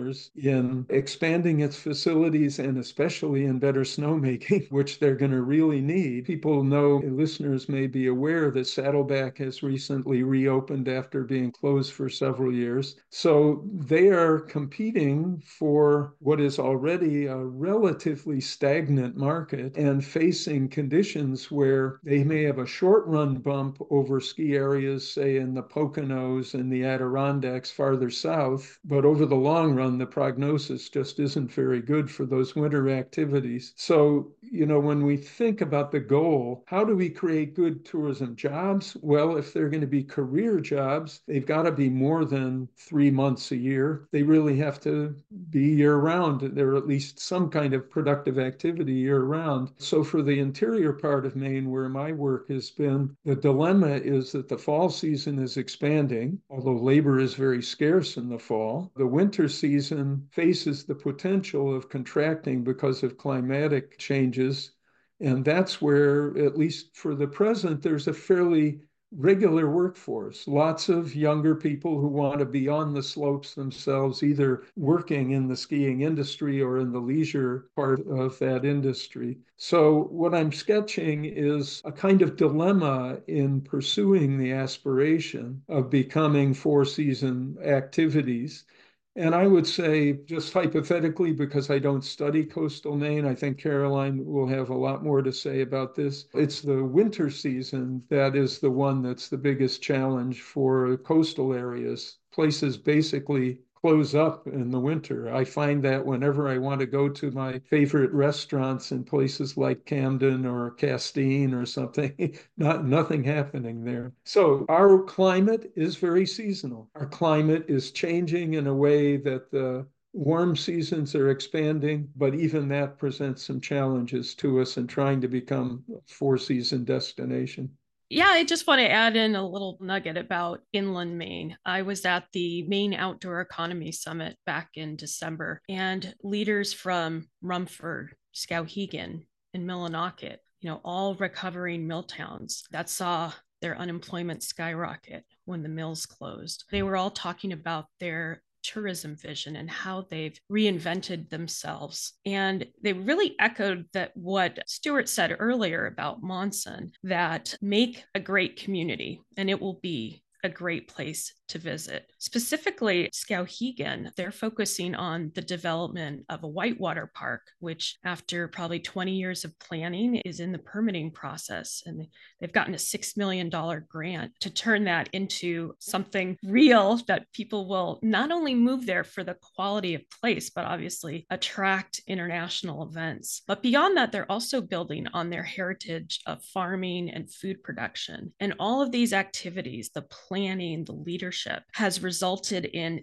S4: in expanding its facilities and especially in better snowmaking, which they're going to really need. People know, listeners may be aware that Saddleback has recently reopened after being closed for several years. So they are competing for what is already a relatively stagnant market and facing conditions where they may have a short run bump over ski areas, say in the Poconos and the Adirondacks farther south, but over the long run, the prognosis just isn't very good for those winter activities. So, when we think about the goal, how do we create good tourism jobs? Well, if they're going to be career jobs, they've got to be more than 3 months a year. They really have to be year round. There are at least some kind of productive activity year round. So for the interior part of Maine, where my work has been, the dilemma is that the fall season is expanding, although labor is very scarce in the fall. The winter season faces the potential of contracting because of climatic changes. And that's where, at least for the present, there's a fairly regular workforce, lots of younger people who want to be on the slopes themselves, either working in the skiing industry or in the leisure part of that industry. So what I'm sketching is a kind of dilemma in pursuing the aspiration of becoming four-season activities. And I would say, just hypothetically, because I don't study coastal Maine, I think Caroline will have a lot more to say about this. It's the winter season that is the one that's the biggest challenge for coastal areas. Places basically close up in the winter. I find that whenever I want to go to my favorite restaurants in places like Camden or Castine or something, nothing happening there. So our climate is very seasonal. Our climate is changing in a way that the warm seasons are expanding, but even that presents some challenges to us in trying to become a four-season destination.
S3: Yeah, I just want to add in a little nugget about inland Maine. I was at the Maine Outdoor Economy Summit back in December, and leaders from Rumford, Skowhegan, and Millinocket, all recovering mill towns that saw their unemployment skyrocket when the mills closed. They were all talking about their tourism vision and how they've reinvented themselves. And they really echoed that what Stuart said earlier about Monson, that make a great community and it will be a great place to visit. Specifically, Skowhegan, they're focusing on the development of a whitewater park, which after probably 20 years of planning is in the permitting process. And they've gotten a $6 million grant to turn that into something real that people will not only move there for the quality of place, but obviously attract international events. But beyond that, they're also building on their heritage of farming and food production. And all of these activities, the planning, the leadership, has resulted in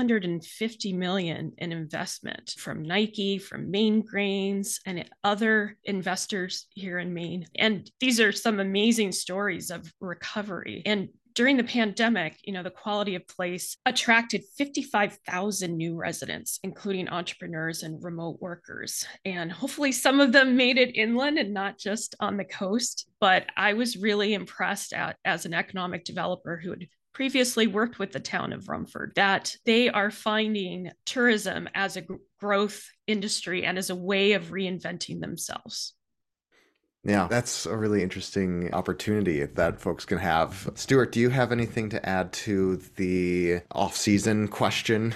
S3: $650 million in investment from Nike, from Maine Grains, and other investors here in Maine. And these are some amazing stories of recovery. And during the pandemic, the quality of place attracted 55,000 new residents, including entrepreneurs and remote workers. And hopefully some of them made it inland and not just on the coast. But I was really impressed as an economic developer who had previously worked with the town of Rumford, that they are finding tourism as a growth industry and as a way of reinventing themselves.
S2: Yeah, that's a really interesting opportunity that folks can have. Stuart, do you have anything to add to the off-season question?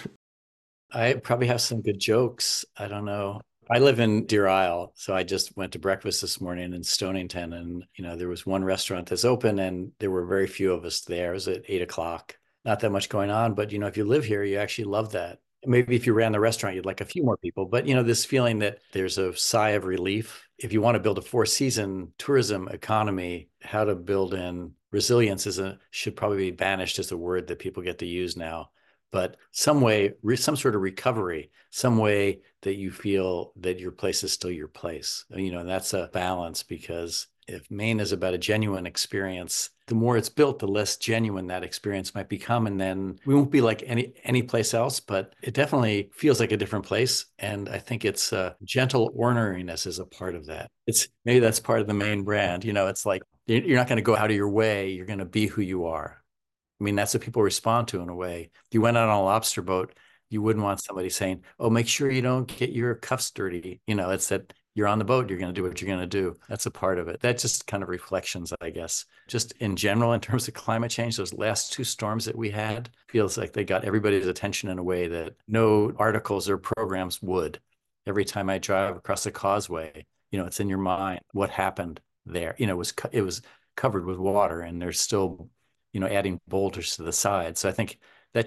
S1: I probably have some good jokes. I don't know. I live in Deer Isle, so I just went to breakfast this morning in Stonington, and there was one restaurant that's open, and there were very few of us there. It was at 8 o'clock. Not that much going on, but if you live here, you actually love that. Maybe if you ran the restaurant, you'd like a few more people, but this feeling that there's a sigh of relief. If you want to build a four-season tourism economy, how to build in resilience should probably be banished as a word that people get to use now. But some sort of recovery, some way that you feel that your place is still your place. And that's a balance, because if Maine is about a genuine experience, the more it's built, the less genuine that experience might become. And then we won't be like any place else, but it definitely feels like a different place. And I think it's gentle orneriness is a part of that. It's maybe that's part of the Maine brand. It's like you're not going to go out of your way. You're going to be who you are. I mean, that's what people respond to in a way. If you went out on a lobster boat, you wouldn't want somebody saying, "Oh, make sure you don't get your cuffs dirty." It's that you're on the boat, you're going to do what you're going to do. That's a part of it. That's just kind of reflections, I guess. Just in general, in terms of climate change, those last two storms that we had feels like they got everybody's attention in a way that no articles or programs would. Every time I drive across the causeway, it's in your mind what happened there. It was covered with water, and there's still, adding boulders to the side. So I think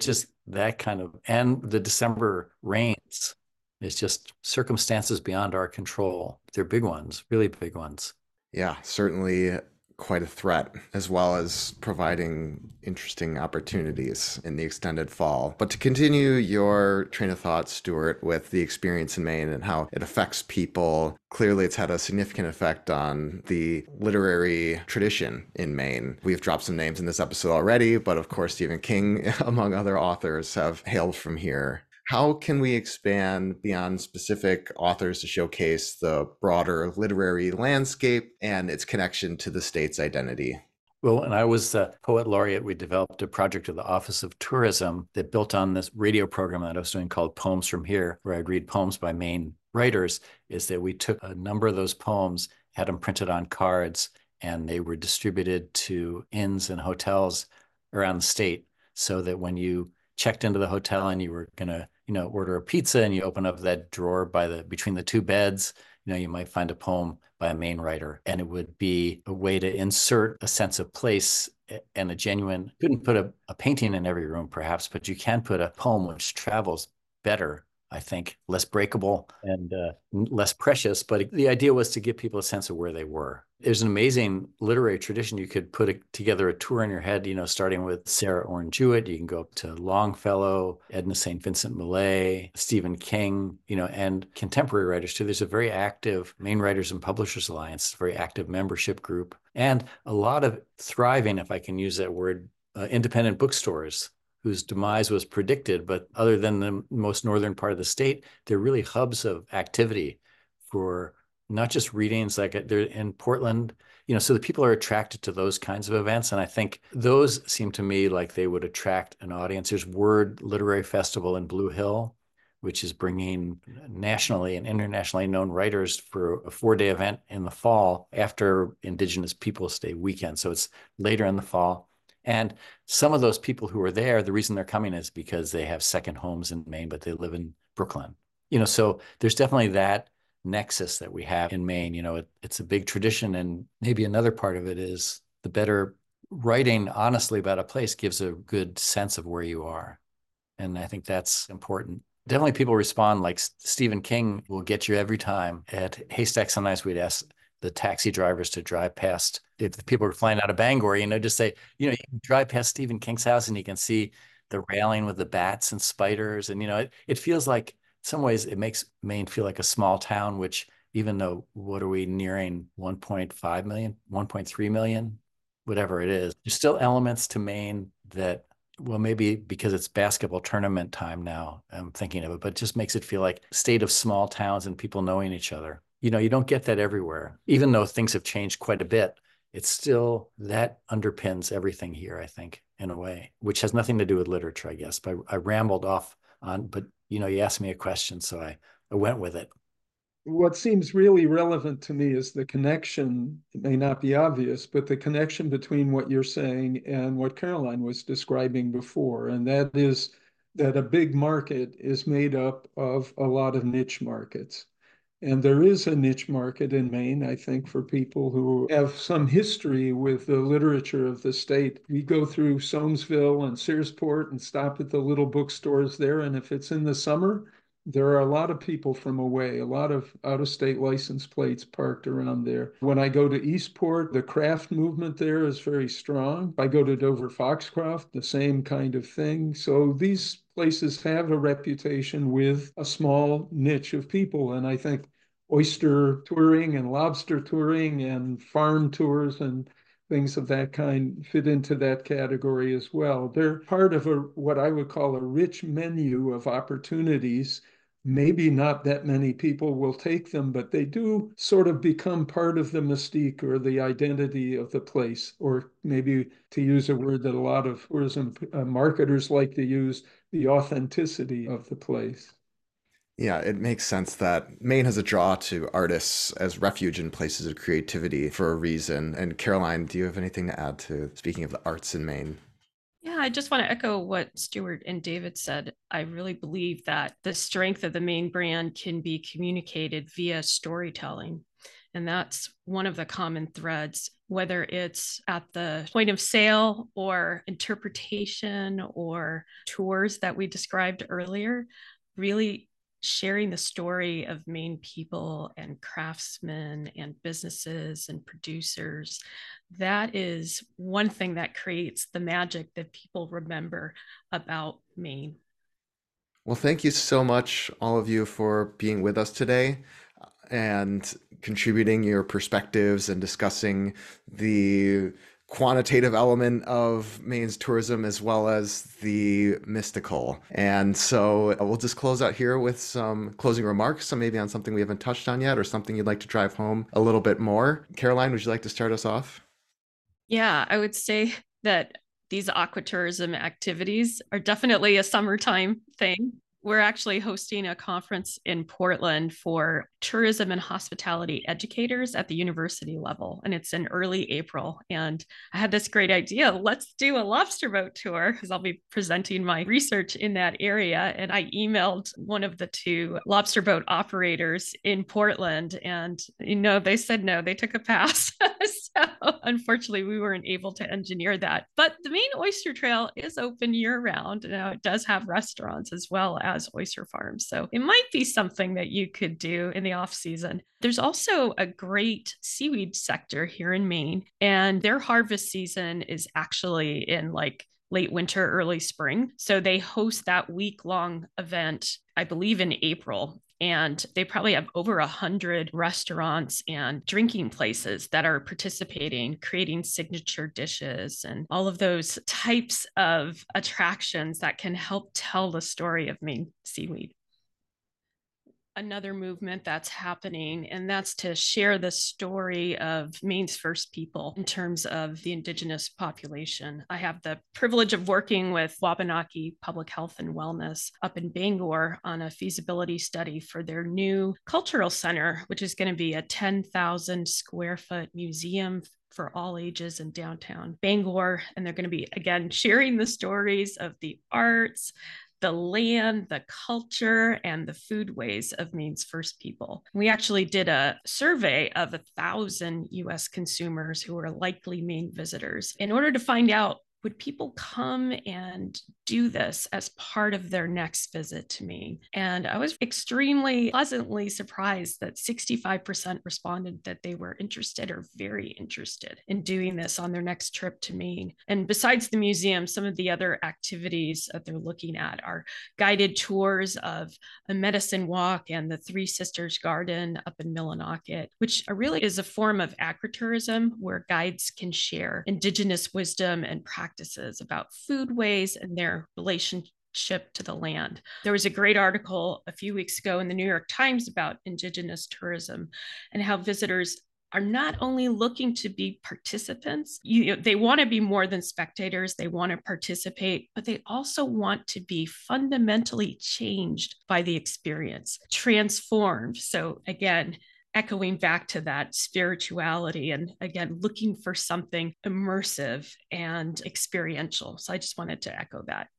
S1: that kind of, and the December rains, it's just circumstances beyond our control. They're big ones, really big ones.
S2: Yeah, certainly quite a threat, as well as providing interesting opportunities in the extended fall. But to continue your train of thought, Stuart, with the experience in Maine and how it affects people, clearly it's had a significant effect on the literary tradition in Maine. We've dropped some names in this episode already, but of course, Stephen King, among other authors, have hailed from here. How can we expand beyond specific authors to showcase the broader literary landscape and its connection to the state's identity?
S1: Well, when I was the poet laureate, we developed a project of the Office of Tourism that built on this radio program that I was doing called Poems from Here, where I'd read poems by Maine writers, is that we took a number of those poems, had them printed on cards, and they were distributed to inns and hotels around the state, so that when you checked into the hotel and you were going to order a pizza and you open up that drawer between the two beds, you might find a poem by a Maine writer, and it would be a way to insert a sense of place and couldn't put a painting in every room perhaps, but you can put a poem which travels better, I think, less breakable and less precious. But the idea was to give people a sense of where they were. There's an amazing literary tradition. You could put together a tour in your head, starting with Sarah Orne Jewett. You can go up to Longfellow, Edna St. Vincent Millay, Stephen King, and contemporary writers too. There's a very active Maine Writers and Publishers Alliance, very active membership group, and a lot of thriving, if I can use that word, independent bookstores whose demise was predicted. But other than the most northern part of the state, they're really hubs of activity for not just readings, like they're in Portland, so the people are attracted to those kinds of events. And I think those seem to me like they would attract an audience. There's Word Literary Festival in Blue Hill, which is bringing nationally and internationally known writers for a 4-day event in the fall after Indigenous Peoples Day weekend. So it's later in the fall. And some of those people who are there, the reason they're coming is because they have second homes in Maine, but they live in Brooklyn. So there's definitely that nexus that we have in Maine. It's a big tradition. And maybe another part of it is the better writing honestly about a place gives a good sense of where you are. And I think that's important. Definitely people respond, like Stephen King will get you every time. At Haystack, sometimes we'd ask the taxi drivers to drive past, if the people are flying out of Bangor, just say, you can drive past Stephen King's house and you can see the railing with the bats and spiders. And, it feels like, in some ways, it makes Maine feel like a small town, which, even though, what are we nearing, 1.5 million, 1.3 million, whatever it is, there's still elements to Maine that, well, maybe because it's basketball tournament time now, I'm thinking of it, but it just makes it feel like a state of small towns and people knowing each other. You don't get that everywhere. Even though things have changed quite a bit, it's still, that underpins everything here, I think, in a way, which has nothing to do with literature, I guess. But I rambled off on, but you asked me a question, so I went with it.
S4: What seems really relevant to me is the connection. It may not be obvious, but the connection between what you're saying and what Caroline was describing before. And that is that a big market is made up of a lot of niche markets. And there is a niche market in Maine, I think, for people who have some history with the literature of the state. We go through Soamesville and Searsport and stop at the little bookstores there. And if it's in the summer, there are a lot of people from away, a lot of out-of-state license plates parked around there. When I go to Eastport, the craft movement there is very strong. If I go to Dover Foxcroft, the same kind of thing. So these places have a reputation with a small niche of people. And I think oyster touring and lobster touring and farm tours and things of that kind fit into that category as well. They're part of what I would call a rich menu of opportunities. Maybe not that many people will take them, but they do sort of become part of the mystique or the identity of the place, or maybe, to use a word that a lot of tourism marketers like to use, the authenticity of the place.
S2: Yeah, it makes sense that Maine has a draw to artists as refuge and places of creativity for a reason. And Caroline, do you have anything to add to speaking of the arts in Maine?
S3: Yeah, I just want to echo what Stuart and David said. I really believe that the strength of the Maine brand can be communicated via storytelling. And that's one of the common threads, whether it's at the point of sale or interpretation or tours that we described earlier, really sharing the story of Maine people and craftsmen and businesses and producers. That is one thing that creates the magic that people remember about Maine.
S2: Well, thank you so much, all of you, for being with us today and contributing your perspectives and discussing the quantitative element of Maine's tourism as well as the mystical. And so we'll just close out here with some closing remarks, so maybe on something we haven't touched on yet or something you'd like to drive home a little bit more. Caroline, would you like to start us off?
S3: Yeah, I would say that these aquatourism activities are definitely a summertime thing. We're actually hosting a conference in Portland for tourism and hospitality educators at the university level, and it's in early April. And I had this great idea. Let's do a lobster boat tour because I'll be presenting my research in that area. And I emailed one of the two lobster boat operators in Portland, and they said no, they took a pass. So unfortunately, we weren't able to engineer that. But the Maine Oyster Trail is open year round. Now it does have restaurants as well as oyster farms. So it might be something that you could do in the off season. There's also a great seaweed sector here in Maine, and their harvest season is actually in like late winter, early spring. So they host that week-long event, I believe in April. And they probably have over 100 restaurants and drinking places that are participating, creating signature dishes and all of those types of attractions that can help tell the story of Maine seaweed. Another movement that's happening, and that's to share the story of Maine's first people in terms of the Indigenous population. I have the privilege of working with Wabanaki Public Health and Wellness up in Bangor on a feasibility study for their new cultural center, which is going to be a 10,000 square foot museum for all ages in downtown Bangor. And they're going to be, again, sharing the stories of the arts, the land, the culture, and the foodways of Maine's first people. We actually did a survey of 1,000 US consumers who are likely Maine visitors in order to find out, would people come and do this as part of their next visit to Maine? And I was extremely pleasantly surprised that 65% responded that they were interested or very interested in doing this on their next trip to Maine. And besides the museum, some of the other activities that they're looking at are guided tours of a medicine walk and the Three Sisters Garden up in Millinocket, which really is a form of agritourism where guides can share Indigenous wisdom and practices about foodways and their relationship to the land. There was a great article a few weeks ago in the New York Times about Indigenous tourism and how visitors are not only looking to be participants, they want to be more than spectators, they want to participate, but they also want to be fundamentally changed by the experience, transformed. So again, echoing back to that spirituality and again looking for something immersive and experiential. So I just wanted to echo that.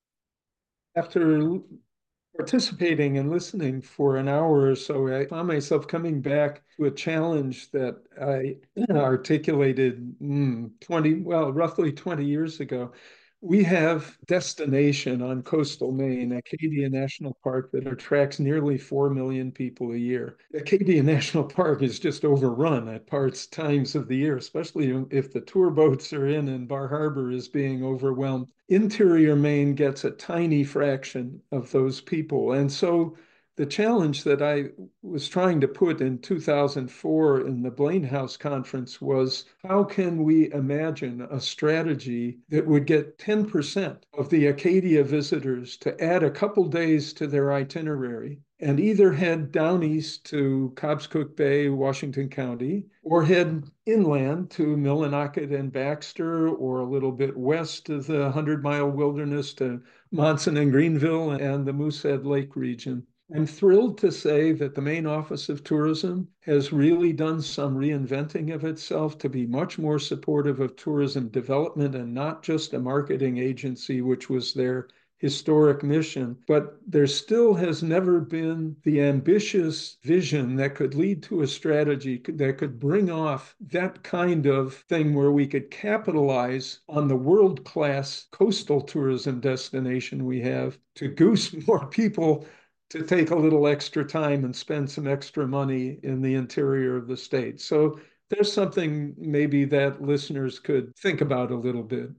S4: After participating and listening for an hour or so, I found myself coming back to a challenge that I articulated roughly 20 years ago. We have destination on coastal Maine, Acadia National Park, that attracts nearly 4 million people a year. Acadia National Park is just overrun at times of the year, especially if the tour boats are in and Bar Harbor is being overwhelmed. Interior Maine gets a tiny fraction of those people. And so The challenge that I was trying to put in 2004 in the Blaine House Conference was, how can we imagine a strategy that would get 10% of the Acadia visitors to add a couple days to their itinerary and either head down east to Cobscook Bay, Washington County, or head inland to Millinocket and Baxter, or a little bit west of the 100-mile wilderness to Monson and Greenville and the Moosehead Lake region. I'm thrilled to say that the Maine Office of Tourism has really done some reinventing of itself to be much more supportive of tourism development and not just a marketing agency, which was their historic mission. But there still has never been the ambitious vision that could lead to a strategy that could bring off that kind of thing where we could capitalize on the world-class coastal tourism destination we have to goose more people to take a little extra time and spend some extra money in the interior of the state. So there's something maybe that listeners could think about a little bit.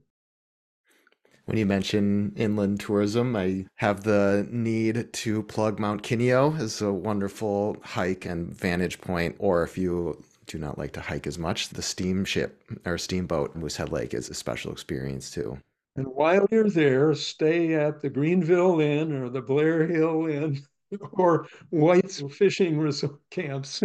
S2: When you mention inland tourism, I have the need to plug Mount Kineo as a wonderful hike and vantage point, or if you do not like to hike as much, the steamship or steamboat Moosehead Lake is a special experience too.
S4: And while you're there, stay at the Greenville Inn or the Blair Hill Inn or White's fishing resort camps.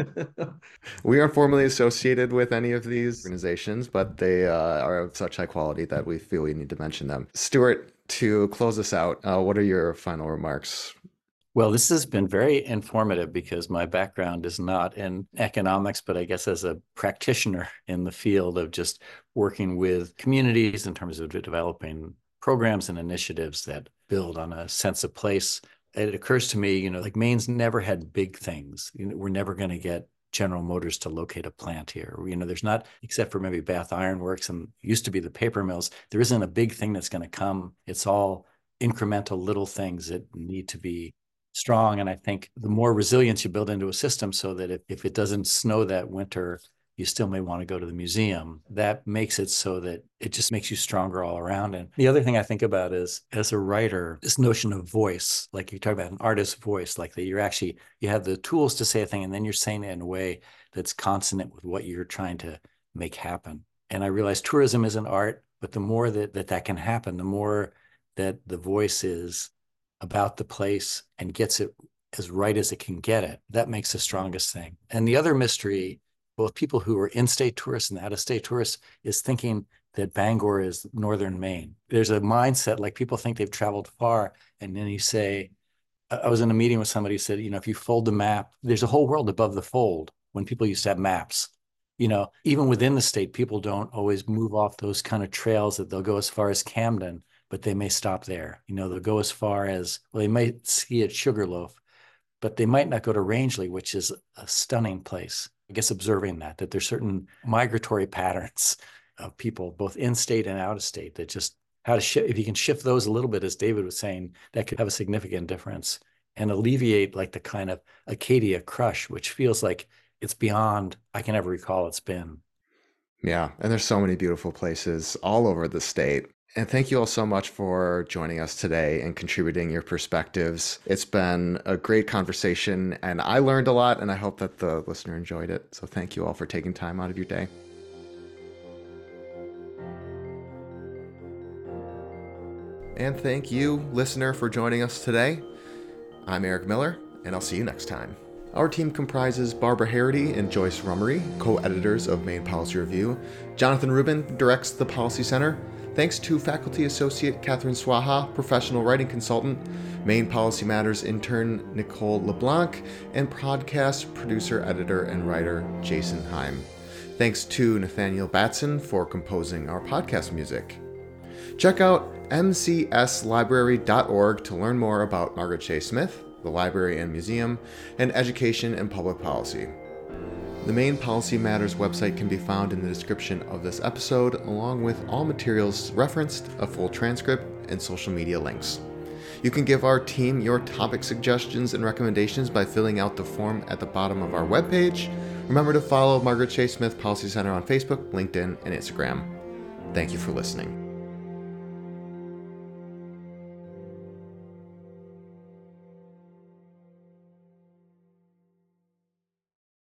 S2: We aren't formally associated with any of these organizations, but they are of such high quality that we feel we need to mention them. Stuart, to close us out, what are your final remarks?
S1: Well, this has been very informative because my background is not in economics, but I guess as a practitioner in the field of just working with communities in terms of developing programs and initiatives that build on a sense of place. It occurs to me, like Maine's never had big things. We're never going to get General Motors to locate a plant here. There's not, except for maybe Bath Iron Works and used to be the paper mills, there isn't a big thing that's going to come. It's all incremental little things that need to be strong. And I think the more resilience you build into a system so that if it doesn't snow that winter, you still may want to go to the museum. That makes it so that it just makes you stronger all around. And the other thing I think about is, as a writer, this notion of voice, like you talk about an artist's voice, like that you have the tools to say a thing, and then you're saying it in a way that's consonant with what you're trying to make happen. And I realize tourism is an art, but the more that can happen, the more that the voice is about the place and gets it as right as it can get it, that makes the strongest thing. And the other mystery, both people who are in-state tourists and out-of-state tourists, is thinking that Bangor is northern Maine. There's a mindset, like people think they've traveled far, and then you say, I was in a meeting with somebody who said, if you fold the map, there's a whole world above the fold when people used to have maps. Even within the state, people don't always move off those kind of trails that they'll go as far as Camden, but they may stop there. They'll go as far as, they might ski at Sugarloaf, but they might not go to Rangeley, which is a stunning place. I guess observing that there's certain migratory patterns of people, both in-state and out-of-state, that just how to shift. If you can shift those a little bit, as David was saying, that could have a significant difference and alleviate like the kind of Acadia crush, which feels like it's beyond I can ever recall it's been.
S2: Yeah, and there's so many beautiful places all over the state. And thank you all so much for joining us today and contributing your perspectives. It's been a great conversation, and I learned a lot, and I hope that the listener enjoyed it. So thank you all for taking time out of your day. And thank you, listener, for joining us today. I'm Eric Miller, and I'll see you next time. Our team comprises Barbara Harity and Joyce Rummery, co-editors of Maine Policy Review. Jonathan Rubin directs the Policy Center. Thanks to Faculty Associate Catherine Swaha, Professional Writing Consultant, Maine Policy Matters intern Nicole LeBlanc, and podcast producer, editor, and writer Jason Heim. Thanks to Nathaniel Batson for composing our podcast music. Check out mcslibrary.org to learn more about Margaret Chase Smith, the library and museum, and education and public policy. The Maine Policy Matters website can be found in the description of this episode, along with all materials referenced, a full transcript, and social media links. You can give our team your topic suggestions and recommendations by filling out the form at the bottom of our webpage. Remember to follow Margaret Chase Smith Policy Center on Facebook, LinkedIn, and Instagram. Thank you for listening.